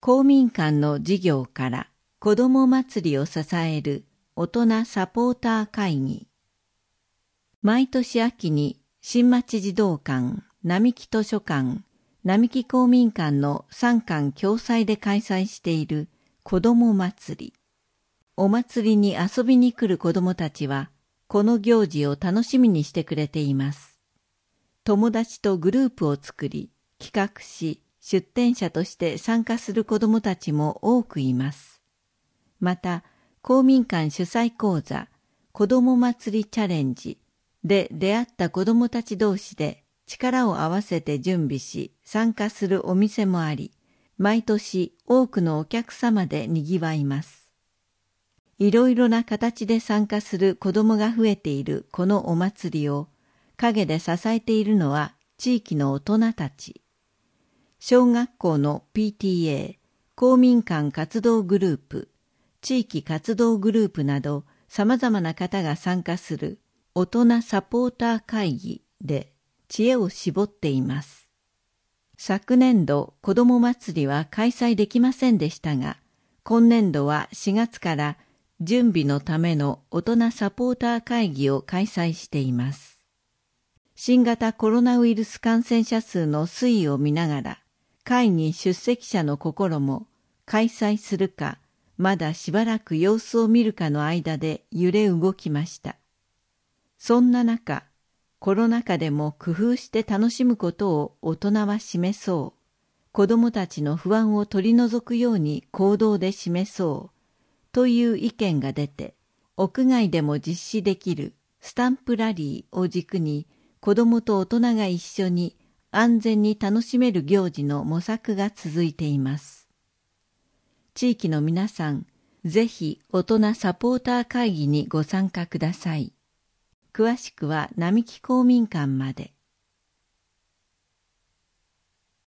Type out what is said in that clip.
公民館の事業から子ども祭りを支える大人サポーター会議。毎年秋に新町児童館、並木図書館、並木公民館の3館共催で開催している子ども祭り。お祭りに遊びに来る子どもたちは、この行事を楽しみにしてくれています。友達とグループを作り、企画し、出展者として参加する子どもたちも多くいます。また、公民館主催講座、子ども祭りチャレンジで出会った子どもたち同士で力を合わせて準備し、参加するお店もあり、毎年多くのお客様でにぎわいます。いろいろな形で参加する子どもが増えているこのお祭りを陰で支えているのは地域の大人たち。小学校の PTA、公民館活動グループ、地域活動グループなど様々な方が参加する大人サポーター会議で知恵を絞っています。昨年度子ども祭りは開催できませんでしたが、今年度は4月から準備のための大人サポーター会議を開催しています。新型コロナウイルス感染者数の推移を見ながら、会議出席者の心も開催するか、まだしばらく様子を見るかの間で揺れ動きました。そんな中、コロナ禍でも工夫して楽しむことを大人は示そう。子どもたちの不安を取り除くように行動で示そう。という意見が出て、屋外でも実施できるスタンプラリーを軸に子どもと大人が一緒に安全に楽しめる行事の模索が続いています。地域の皆さん、ぜひ大人サポーター会議にご参加ください。詳しくは並木公民館まで。